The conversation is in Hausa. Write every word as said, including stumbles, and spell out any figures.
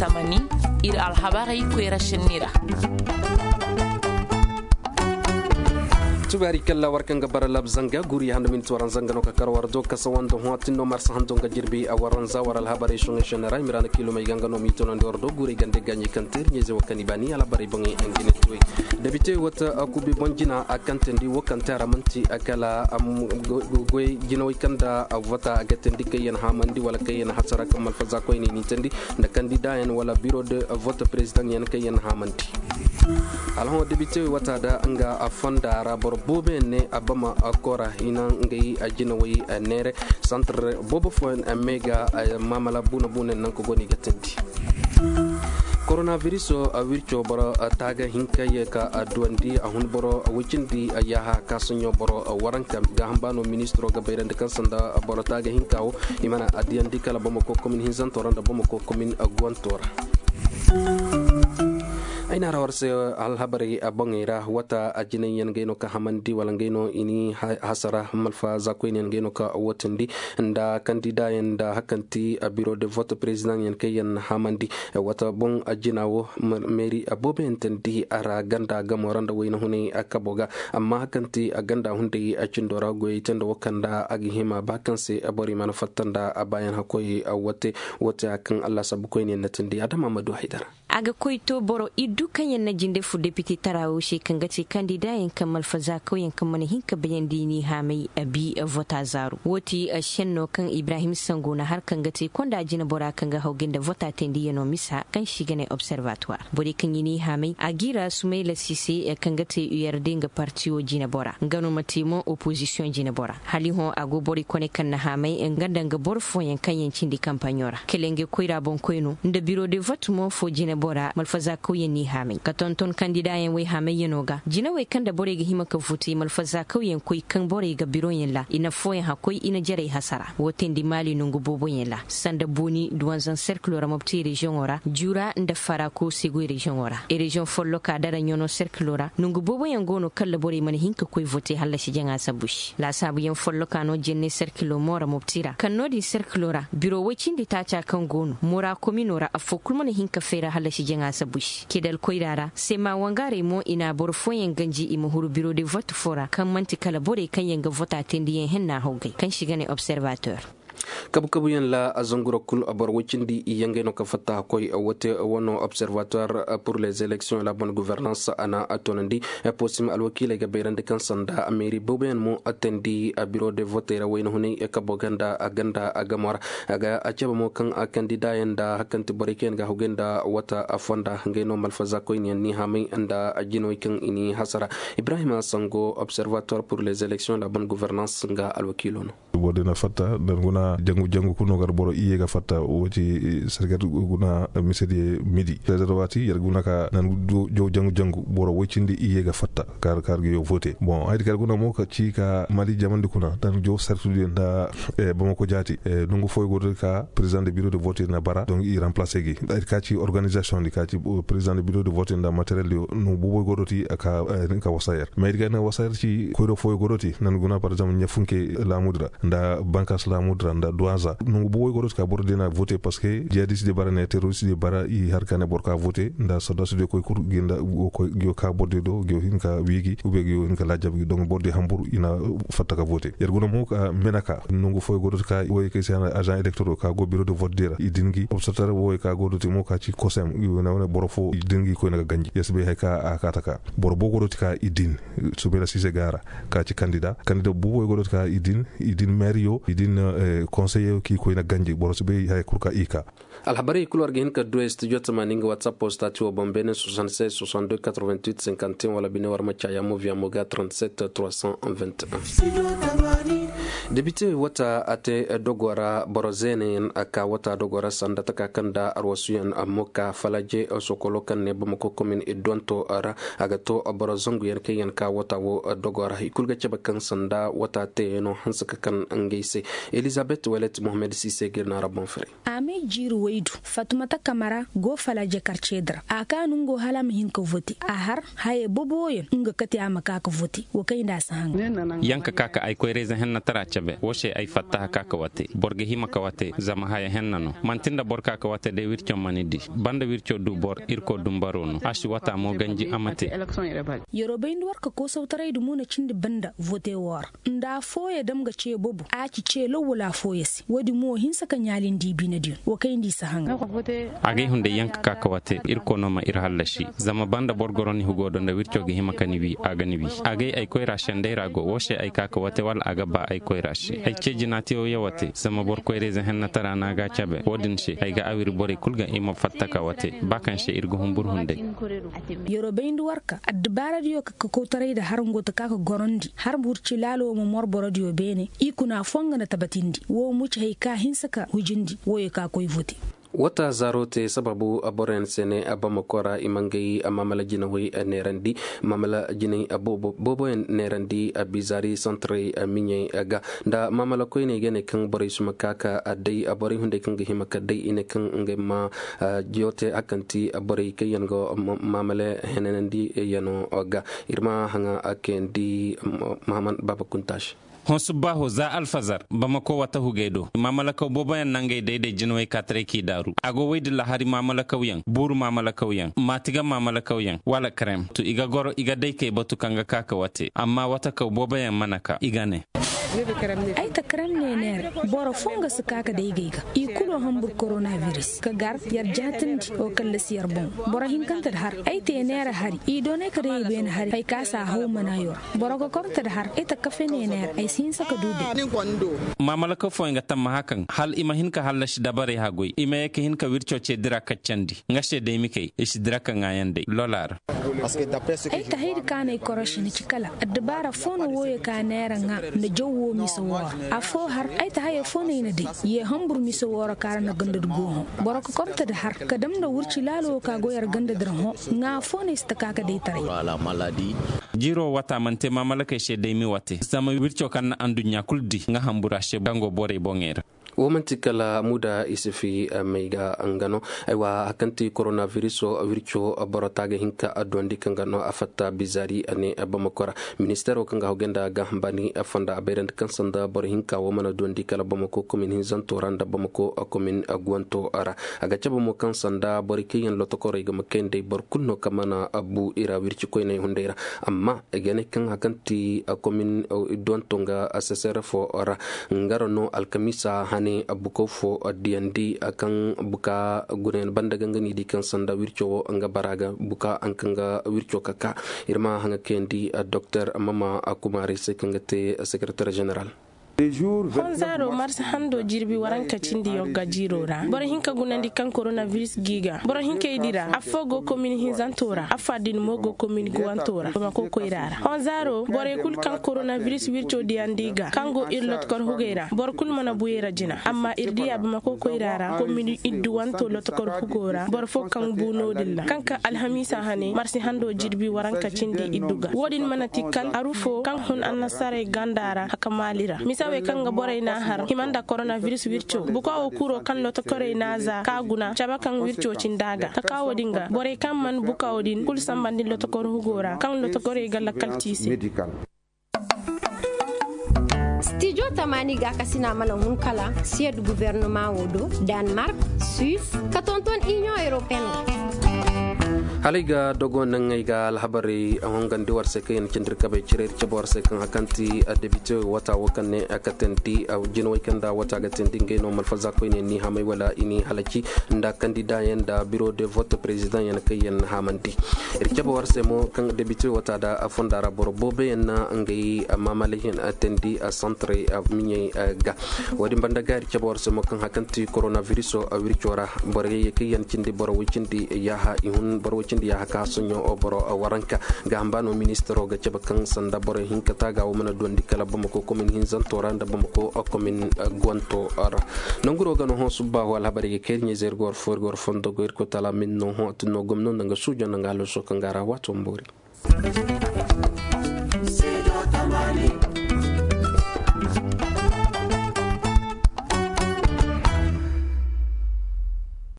tamani ir alhabari kwera shinira tubari kala warkanga baralab zanga guri handa min tuwaran zanga no kakar wardo kasawando huatin no marsa hando nga jirbi awaran za waral habari shunga shanara mirana kilo mai ganga no mito no ndordo guri gande ganyi kantir nyeze wakani bani ala bari bangi angine tuwe debite wata akubi bonjina akantendi wakantara manti akala am goy jino ikanda wata agatendi kayen hamandi wala kayen hatsara kamal faza ko ni nitendi nda kandida yan wala bureau de vote president yan kayen hamandi alho debite wata da anga afanda rabor bobe ne abama akora ina ngai ajina wi nere centre bobo fon mega mamala buna buna nan ko goni gatendi coronavirus a wircho boro taga hinkaye ka adwandi a hun boro wicindi yaha kasunyo boro waranka ga hambano ministro ga bayrande kansanda boro taga hinkawo imana adiyandi kala bomo ko komin hinzan toranda bomo ko komin agwantora aina rawarse alhabari abangira wata ajinin yan gaino ka hamandi wala gaino ini hasara malfa zakoin yan gaino ka watandi nda kandida yan da hakanti a bureau de vote president yan kayan hamandi wata bon ajinawo meri abobe entendi ara ganda gamoranda wayna hune akaboga amma hakanti a ganda hunde a cindora goyi tanda wakanda agihima bakanse abori manufatanda abayan hakoyi wate wate akan Allah sabukoin yan natandi adama madu haidara aga koyto boro idu kanyen na jinde fu deputy tarawo she kangati kandida yan kamal faza ko yan kamane hinka bayan dini hamai abi vota zaru woti a shenno kan Ibrahim Sango na har kangati konda jina bora kanga hogin da vota tendi yano misa kan shigane observatoire bori kan yini hamai agira Sumaila Sise kangati uyardinga partiyo jina bora ngano matimo opposition jina bora hali ho ago bori kone kan na hamai ngandanga borfo yan kan yan cindi campagnora kelenge koira bon koino nda bureau de vote mo fo jina bora malfaza ko yeni hamai katonton kandida yan wai hamai yanoga jina wai kan da bore ga hima ka futi malfaza ko yan koi kan bore ga biro yan la ina fo yan hakoi ina jare hasara wotin di mali nungu bobo yan la sanda boni duwanzan cercle ra mabti region ora jura nda fara ko segui region ora e region follo ka dara nyono cercle ra nungu bobo yan gono kala bore man hinka koi vote halla shi janga sabush la sabu yan follo ka no jenne cercle mora mabtira kan no di cercle ra biro wacin di tacha kan gono mora kominora afokul man hinka fera halla shi janga sabush kedal koirara sai ma wangare mo ina borfoyen ganji imu huru biro de vote fora kan manti kala bore kan yanga vota tendiyen henna hogai kan shigane observateur kabu kabu yan la azanguro kul abar wicindi yange no ka fata koy wote wono observatoire pour les élections et la bonne gouvernance ana atonandi posim alwakile ga beyrande kan sanda ameri boben mo attendi a bureau de vote ra wayno huni e kaboganda aganda agamara aga acaba mo kan a candidat yanda hakanti bariken ga hugenda wata afonda ngeno malfaza koy ni hamay anda ajino kan ini hasara Ibrahima Sango observatoire pour les élections et la bonne gouvernance nga alwakilono bodena fata nguna jangu jangu kuno gar boro iye ga fatta woti sergat guna misedi midi reservati yer guna ka nan jo jangu jangu boro wocindi iye ga fatta kar kar yo vote bon aydi kar guna mo ka ci ka mali jamandi kuna tan jo sertude nda e bamako jati e nungu foy godo ka président de bureau de vote na bara donc i remplacer gi aydi ka ci organisation di ka ci président de bureau de vote nda matériel yo no bobo godo ti ka ka wasayer mais ga na wasayer ci ko do foy godo ti nan guna par exemple nyafunke la mudra nda bankas la mudra nda douaza nungu boy godo ka borde na voter parce que jihadiste de bara ne terroriste de bara i har kane borka voter nda sodas de koy kur ginda ko yo ka borde do go hinka wigi ube yo hinka lajab gi donc borde hambur ina fatta ka voter yer gona mo ka menaka nungu foy godo ka woy ke sen agent électoral ka go bureau de vote dira idingi observateur woy ka godo ti mo ka ci kosem yo na wona borofo idingi ko na ganji yesbe hay ka akataka bor bo godo ka idin Sumaila Sise gara ka ci candidat candidat bu boy godo ka idin idin maire idin conseiller ki ko ina ganji boros be hay kurka ika alhabari kulor gen ka do studio tamaninga whatsapp posta tu bombene soixante-seize soixante-deux quatre-vingt-huit cinquante et un wala bine war machaya mo via moga trente-sept trois cent vingt et un député wata ate dogora borozene aka wata dogora sanda taka kanda arwasuyan amoka falaje sokolo kan ne bamako commune e donto ara agato borozongu yen kayen ka wata wo dogora ikulga chabakan sanda wata te no hansaka kan angese Elizabeth Welet Mohamed Sise girna rabon fere ame jiru weidu Fatumata Kamara go falaje karchedra aka nungo halam hinko voti ahar haye boboyen nga kati amaka ka voti wakai nda sang yanka kaka ay koy rezen henna tara chabe woshe ay fatta ka ka wate borge hima ka wate zama haya hennano mantinda borka ka wate de wircho manidi banda wircho du bor irko dumbarono ashi wata mo ganji amate Yorubain warka ko sautarai du muna cindi banda vote war nda foye damga ce bobu a ci ce lowula foyesi wadi mo hinsa kan yalin dibi na din wo kai ndi sahanga age hunde yanka ka ka wate irko no ma ir hallashi zama banda borgoroni hugodo nda wircho ge hima kanibi aga nibi age ay koy rashende rago woshe ay ka ka wate wal aga ba ay koy rashi ay ceji nati o yawate zama bor koy reze henna tara na ga chabe wodin she ay ga awir bori kulga ima fatta ka wate bakan she irgo humbur hunde Yorubain warka addabara diyo ka ko tarai da har ngota ka ka gorondi har burci lalo mo mor borodiyo bene ikuna fonga na tabatindi wo muci hay ka hinsaka hujindi wo ka koy vote wata zarote sababu aboren sene abamakora imangai amamala jinawi nerandi mamala jinai abobo bobo nerandi abizari centre minye aga da mamala ko ne gene kan bore suma kaka adai abore hunde kan gi himaka dai ine kan ngema jote akanti abore kayango mamala henenandi yano aga irma hanga akendi mahaman baba kuntash hon subaho za alfazar bamako wata hugaido mamalaka bobayan nangai daidai jinwai katare ki daru ago wai dilla hari mamalaka wiyan buru mamalaka wiyan matiga mamalaka wiyan wala krem to iga goro iga dai kai batu kanga kaka wate amma wata ka bobayan manaka igane ay ta karam ne ne boro fonga su kaka da igaiga ikulo hambur coronavirus ka gar yar jatin o kalla siyar bon boro hin kanta har ay te ne hari i done ka dai ben hari ay kasa hawo manayor boro ko korta har ay ta kafe ne ne ay sin saka dude mamalaka fo nga tamma hakan hal ima hin ka halashi dabare hagoi ima yake hin ka wircho ce dira kaccandi ngashe dai mike ishi dira kan ayande lolar ay ta haydi kana corruption ci kala addabara fono woye ka nera nga na jowo misawara afo har ay ta haye fono ina dai ye hambur misawara kar na ganda go boroko korta da har kadam da wurci lalo ka goyar ganda dirho nga fono ista kaka dai tare wala maladi jiro wata mante mamalaka she dai mi wate sama wircho kan andunya kuldi nga hambura she bango bore bongera womanti kala muda isifi meiga angano aywa akanti coronavirus o wircho borotage hinka adondi kangano afatta bizari ane abamakora ministero kanga hogenda gahambani afanda aberend kansanda bor hinka womana dondi kala bamako komin hinzanto randa bamako komin agwanto ara agachaba mo kansanda borikiyen lotokore ga makende bor kunno kamana abu ira wirchi koyne hundera amma egene kan akanti komin dontonga assesseur fo ara ngarono alkamisa ne abuko fo diandi akan buka gunen banda gangani di kan sanda wircho anga baraga buka ankanga wircho kaka irma hanga kendi docteur mama akumari sekangate secrétaire général Honzaro mars hando jirbi waranka cindi yogga jirora bora hinka gunandi kan coronavirus giga bora hinka idira afogo commune hinzantora afadin mogo commune guantora bama ko koirara Honzaro bora kul kan coronavirus wircho diandiga kango irlot kor hugera bor kul mana buyera jina amma irdiya bama ko koirara commune iddu wanto lot kor hugora bor fo kan buno dilla kanka alhamisa hane mars hando jirbi waranka cindi idduga wodin mana tikkal arufo kan hon annasare gandara hakamalira sawe kanga boray na har himanda coronavirus wircho buka o kuro kan loto kore na za kaguna chaba kan wircho cindaga takawo dinga boray kan man buka odin kul sambandi loto kor hugora kan loto kore galla kaltisi studio tamani ga kasina mala hun kala sied gouvernement wodo Denmark Suisse katonton Union Européenne haliga dogo nangaiga alhabari hongan diwar sekayen cindr kabe cirer cabor sekan akanti debite wata wakane akatenti au jinoi kanda wata gatendi ngeno malfaza ko ni hamay wala ini halaki nda candidat yenda bureau de vote président yan kayen hamanti er cabor semo kan debite wata da fondara bor bobe en ngai mamalahin atendi a centre minye ga wadi bandaga er cabor semo kan akanti coronavirus o wirchora bor kayen cindi bor wicindi yaha ihun bor ndi ya haka sunyo oboro waranka gambano ministero ga cebakan sanda bore hinkata ga wona dondi kala bamako komin hinzan toranda bamako komin gonto ara nanguro ga no ho subba wal habari ke kenye zer gor for gor fondo gor ko tala min no ho to no gomno nga sujo nga lo so kangara wato mbori